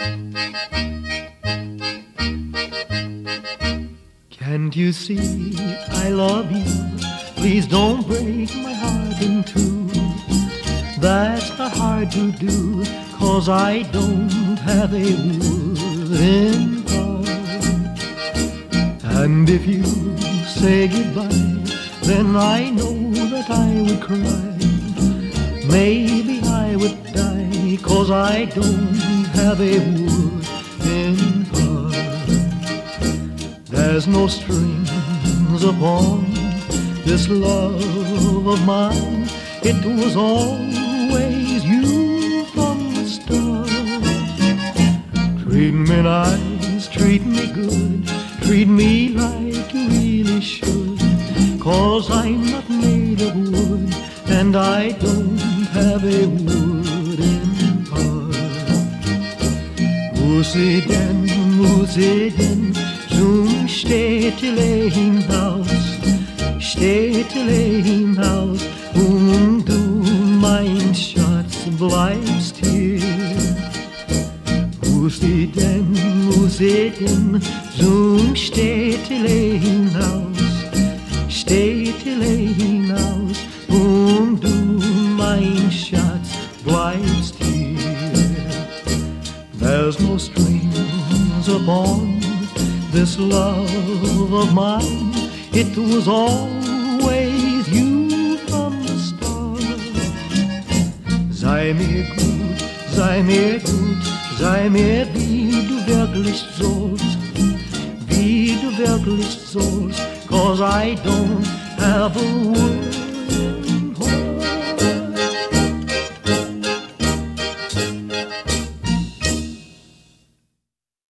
Can't you see I love you? Please don't break my heart in two. That's not hard to do, 'cause I don't have a wooden heart. And if you say goodbye, then I know that I would cry. Maybe I would die, 'cause I don't have a wooden heart. There's no strings upon this love of mine. It was always you from the start. Treat me nice, treat me good, treat me like you really should, 'cause I'm not made of wood, and I don't have a wooden heart. Musiden, zum Städtelein-Haus, Städtelein-Haus, und du, mein Schatz, bleibst hier. Musiden, zum Städtelein-Haus, Städtelein-Haus, und du, mein Schatz, bleibst hier. There's no strings upon this love of mine. It was always you from the start. Sei mir gut, sei mir gut, sei mir wie du wirklich sollst, wie du wirklich sollst, 'cause I don't have a word.